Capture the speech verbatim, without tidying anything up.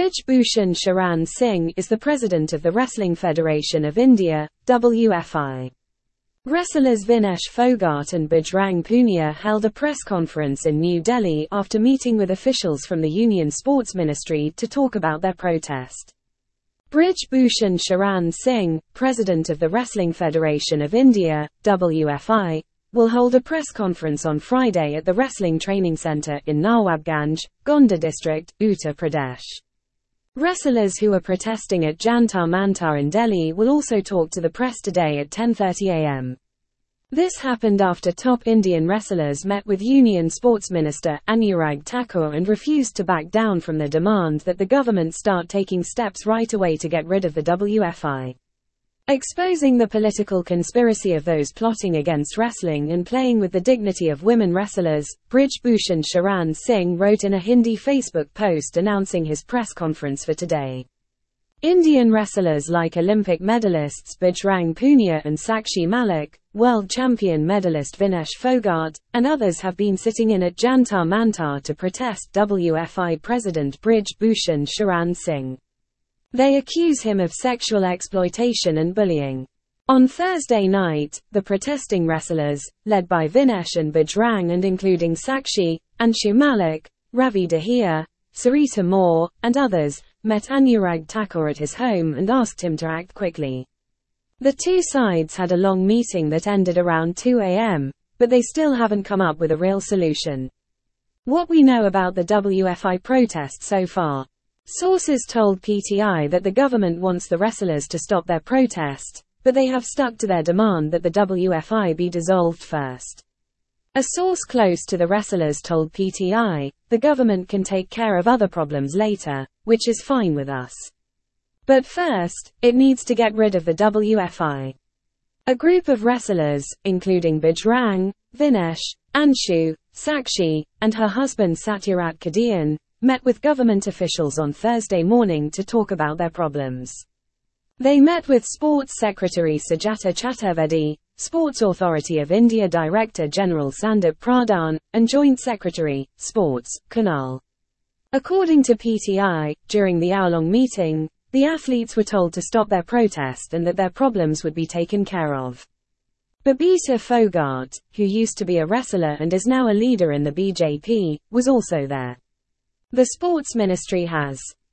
Brij Bhushan Sharan Singh is the president of the Wrestling Federation of India, W F I. Wrestlers Vinesh Fogart and Bajrang Punia held a press conference in New Delhi after meeting with officials from the Union Sports Ministry to talk about their protest. Brij Bhushan Sharan Singh, president of the Wrestling Federation of India, W F I, will hold a press conference on Friday at the Wrestling Training Centre in Nawabganj, Gonda district, Uttar Pradesh. Wrestlers who are protesting at Jantar Mantar in Delhi will also talk to the press today at ten thirty a m This happened after top Indian wrestlers met with Union Sports Minister Anurag Thakur and refused to back down from their demand that the government start taking steps right away to get rid of the W F I. Exposing the political conspiracy of those plotting against wrestling and playing with the dignity of women wrestlers, Brij Bhushan Sharan Singh wrote in a Hindi Facebook post announcing his press conference for today. Indian wrestlers like Olympic medalists Bajrang Punia and Sakshi Malik, world champion medalist Vinesh Fogart, and others have been sitting in at Jantar Mantar to protest W F I President Brij Bhushan Sharan Singh. They accuse him of sexual exploitation and bullying. On Thursday night, the protesting wrestlers, led by Vinesh and Bajrang and including Sakshi, Anshu Malik, Ravi Dahiya, Sarita Moore, and others, met Anurag Thakur at his home and asked him to act quickly. The two sides had a long meeting that ended around two a m, but they still haven't come up with a real solution. What we know about the W F I protest so far. Sources told P T I that the government wants the wrestlers to stop their protest, but they have stuck to their demand that the W F I be dissolved first. A source close to the wrestlers told P T I, the government can take care of other problems later, which is fine with us. But first, it needs to get rid of the W F I. A group of wrestlers, including Bajrang, Vinesh, Anshu, Sakshi, and her husband Satyarat Kadian, met with government officials on Thursday morning to talk about their problems. They met with Sports Secretary Sujata Chaturvedi, Sports Authority of India Director General Sandip Pradhan, and Joint Secretary, Sports, Kunal. According to P T I, during the hour-long meeting, the athletes were told to stop their protest and that their problems would be taken care of. Babita Fogart, who used to be a wrestler and is now a leader in the B J P, was also there. The sports ministry has